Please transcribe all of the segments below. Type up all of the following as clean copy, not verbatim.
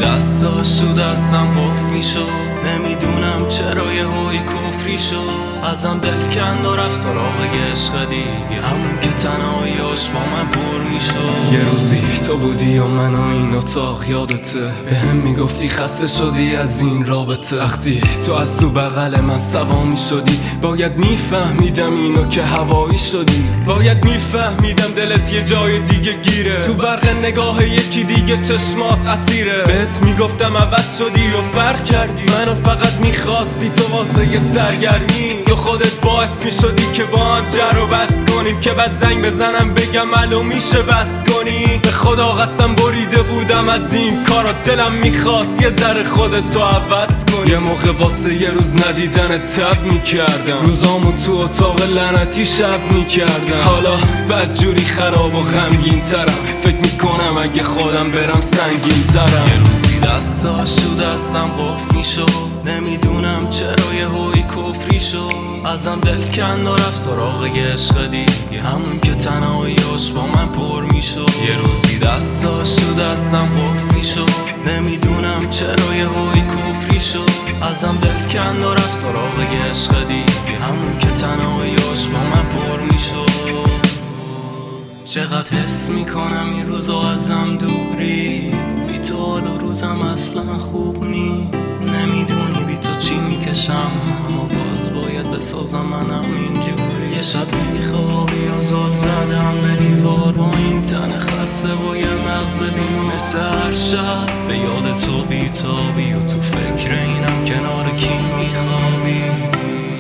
دستاشو دستم قفل میشد، نمیدونم چرا یه هوی کفری شد. ازم دل کند و رفت سراغ عشق دیگه، همون که تنهاییاش با من پر میشد. یه روزی تو بودی و من و این اتاق یادته، بهم میگفتی خسته شدی از این رابطه. وقتی تو از تو بغل من سوا میشدی، باید میفهمیدم اینو که هوایی شدی. باید میفهمیدم دلت یه جای دیگه گیره، تو برق نگاه یکی دیگه چشمات اسیره. بهت میگفتم عوض شدی و فرق کردی، منو فقط میخواستی تو واسه یه سرگرمی. تو خودت باعث میشدی که با هم جر و بس کنیم، که بعد زنگ بزنم بگم الو میشه بس کنی. به خدا قسم بریده بودم از این کارا، دلم میخواست یه ذره خودتو عوض کنی. یه موقع واسه یه روز ندیدن تب میکردم، روزامو تو اتاق لعنتی شب میکردم. حالا بدجوری خراب و غمگین ترم، فکر میکنم اگه خودم برم سنگین ترم. یه روزی دستاشو دستم قفل میشد، نمیدونم چرا یه هوی کفری شد. ازم دل کند و رفت سراغ عشق دیگه، همون که تنهاییاش با من پر میشد. یه روزی دستاشو دستم قفل میشد، نمیدونم چرا یه هوی کفری شد. ازم دل کند و رفت سراغ عشق دیگه، همون که تنهاییاش با من پر میشد. چقدر حس میکنم این روزو ازم دوری، بی تو حال و روزم اصلا خوب نی. نمیدونی بی تو چی میکشم، اما باز باید بسازم منم اینجوری. یه شب بیخوابی و زل زدم به دیوار، با این تن خسته و یه مغز بیمار. مثل هر شب به یاد تو بیتابی، و تو فکر اینم کنار کی میخوابی.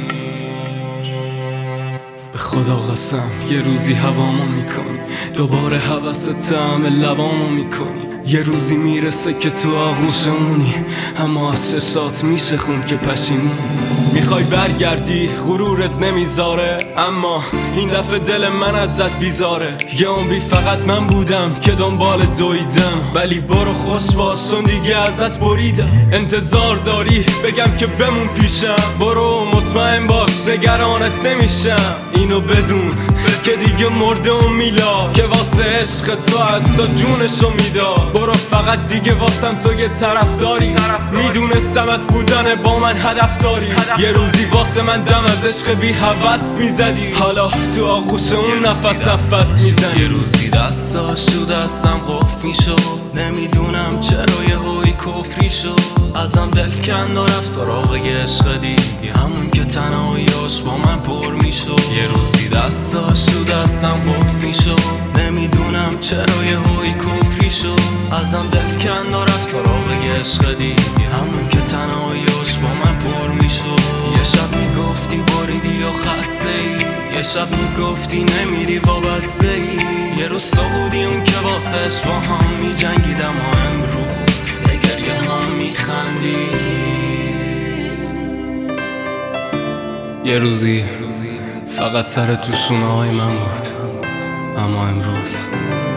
به خدا قسم یه روزی هوامو میکنی، دوباره حوث طعم لبامو میکنی. یه روزی میرسه که تو آغوشمونی، اما از چشات میشه خون که پشیمونی. میخوای برگردی غرورت نمیذاره، اما این دفعه دل من ازت بیزاره. یه عمری فقط من بودم که دنبال دویدم، ولی برو خوش باش چون دیگه ازت بریدم. انتظار داری بگم که بمون پیشم، برو مطمئن باش نگرانت نمیشم. اینو بدون که دیگه مرده و میلا، که واسه عشق تو حتی جونشو میداد. برو فقط دیگه واسم تو یه طرفداری، میدونستم از بودن با من هدف داری. یه روزی واسه من دم از عشق بی هوس میزدی، حالا تو آغوش اون نفس میزنی. یه روزی دستاشو دستم قفل میشد، نمیدونم چرا یه هوی کفری شد. ازم دل کند و رفت سراغ عشق دیگه، همون که تنهاییاش با من پر میشد. یه روزی دستاشو دستم قفل میشد، نمیدونم چرا یه هوی کفری شد. ازم دل کند و رفت سراغ عشق دیگه، همون که تنهاییاش با من پر میشد. یه شب میگفتی بریدی و خسته ای، یه شب میگفتی نمیری وابسته ای. یه روز تو بودی اون که واسش با هم میجنگیدم، و امروز به گریه هم میخندی. یه روزی فقط سر تو شونه های من بود، اما امروز